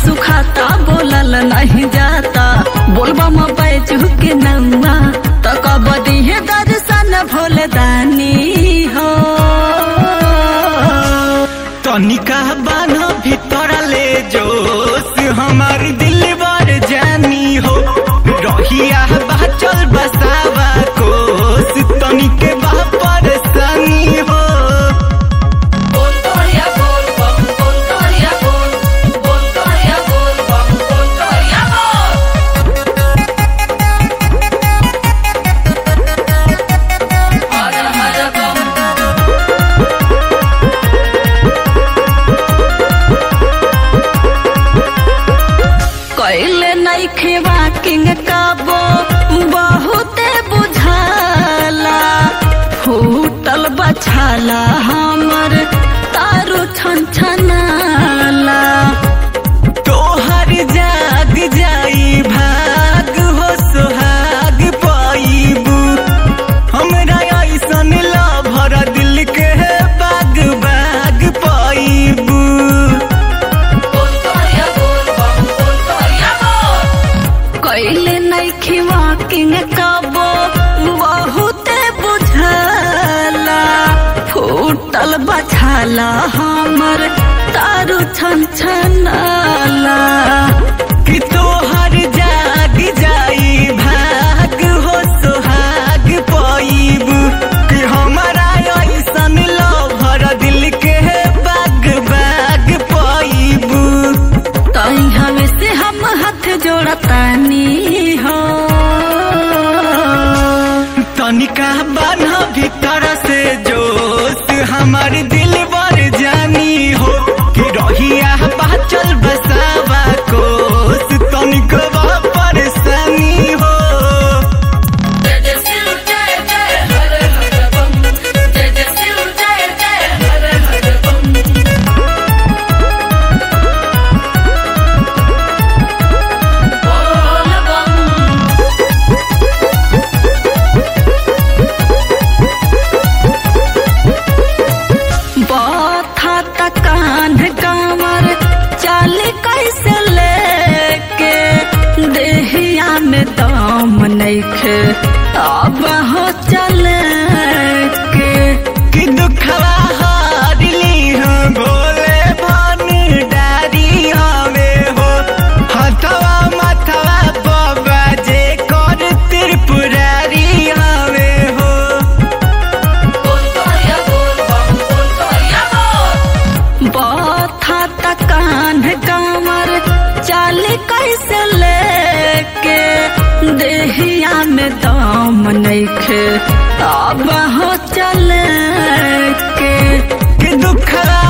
सुखाता बोलल नहीं जाता बोलबा में बैजू के नौआ तो कब दिहे दर्शन भोले दानी हो। तनिका बान्ह भीतर ले जोश हमार दिल बर जानी हो रहिया बाचल बसावा कोस तनिके बा परेशानी हो। कैले नइखे वाकिंग काबो बहुते बुझाला फूटल बछाला हमर तारू छन छनाला। तोहर जाग जाई भाग हो सोहाग पाईबू हमरा ऐसन लभर दिल के बाग बाग पाईबू। कैले नइखे वाकिंग काबो बहुते बुझाला फूटल बछाला हमर तारू छन छनाला। कि तोहर जाग जाई भाग हो सोहाग पाईबू कि हमारा ऐसन लभर दिल के बाग बाग पाईबू। तई हमें से हम हाथ जोड़तानी हो। तनिका बान्ह भीतर से जोश हमार दिल बर जानी हो कि रहिया बाचल बसावा कोस तनिका बा परेशानी हो। कान कांवर चाल कैसे लेके देहिया में दम नइखे अब हो चले के। कि दुखवा हारली हो भोले भंडारी हमें हो हथवा मथवा बाबा जे कर त्रिपुरारी हमें हो। बथा कान कांवर चाल कैसे लेके देहिया में दम नइखे अब हो चले के। कि दुखवा